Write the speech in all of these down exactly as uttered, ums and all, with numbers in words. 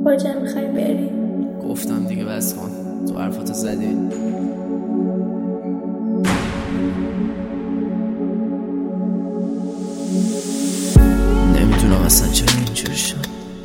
کجا میخوای بری؟ گفتم دیگه بس کن، تو حرفاتو زدی. نمیدونم اصلا چرا اینجوری شد.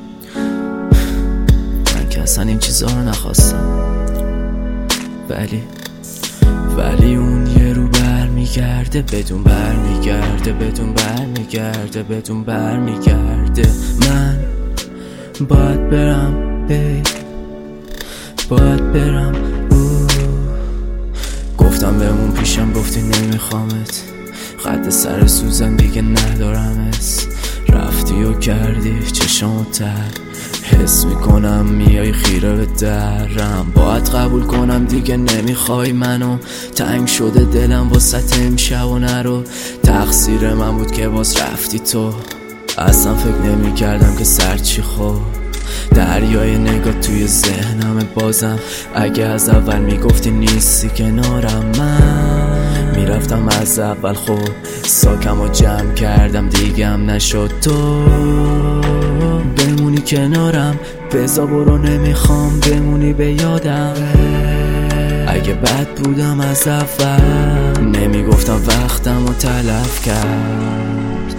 من که اصلا این چیزا رو نخواستم، ولی ولی اون یه رو بر میگرده، بدون بر میگرده، بدون بر میگرده، بدون بر میگرده. من باید برم بی باید برم او. گفتم بهمون پیشم، گفتی نمیخوامت، خط سر سوزن دیگه ندارمت. رفتی و کردی چشامو تر، حس میکنم میای خیره به درم. باید قبول کنم دیگه نمیخوای منو، تنگ شده دلم واسه امشب و نرو. تقصیر من بود که باز رفتی تو، اصلا فکر نمی کردم که سر چی خود. دریای نگاه توی ذهنم بازم، اگه از اول میگفتی نیستی کنارم، من میرفتم از اول. خب ساکم و جمع کردم دیگه هم نشد تو بمونی کنارم. بزا برو نمیخوام بمونی به یادم. اگه بد بودم از اول نمیگفتم وقتم رو تلف کرد.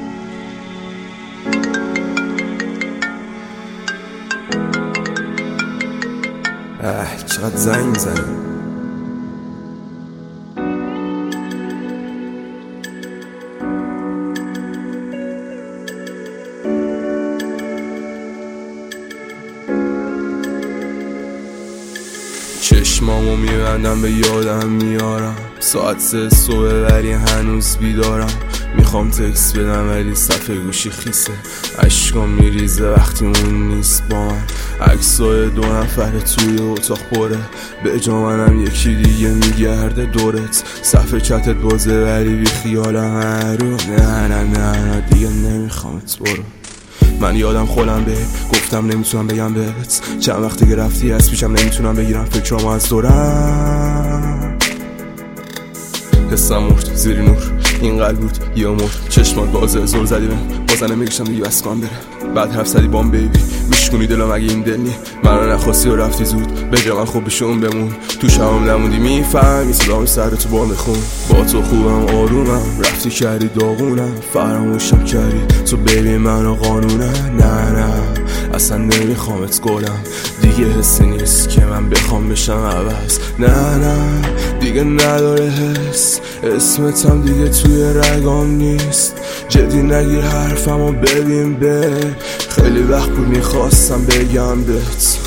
اه چقدر زنگ میزنه. چشمامو میبندم به یادم میارم، ساعت سه صبح ولی هنوز بیدارم. میخوام تکس بدم ولی صفحه گوشی خیسه، عشقام میریزه وقتی اون نیست با من. عکسای دو نفره توی اتاق پره، به جا منم یکی دیگه میگرده دورت. صفحه چتت بازه ولی بی خیالم هرو. نه نه نه نه دیگه نمیخوامت، برو. من یادم خودم به گفتم نمیتونم بگم بهت، چند وقتی که رفتی از پیشم نمیتونم بگیرم فکرامو از دورم. حسم مرد زیر نور این قلب بود یا مرد، چشمات بازه زور زدی بهم، بازه نمیگشتم دیگه بس کن بره. بعد حرف زدی بام بیبی میشکنی دلم اگه این دل نی، من رو نخواستی و رفتی زود به جا من. خوب بشون بمون تو شبم نموندی، میفهمی صدامی سر تو با میخون. با تو خوبم آرومم، رفتی کردی داغونم، فراموشم کردی تو بیبی منو قانونه. نه نه اصلا نمیخوامت گلم، دیگه حسی نیست که من بخوام بشم عوض. نه نه دیگه نداره حس، اسمتم دیگه توی رگام نیست. جدی نگیر حرفمو ببین به، خیلی وقت بود میخواستم بگم بهت.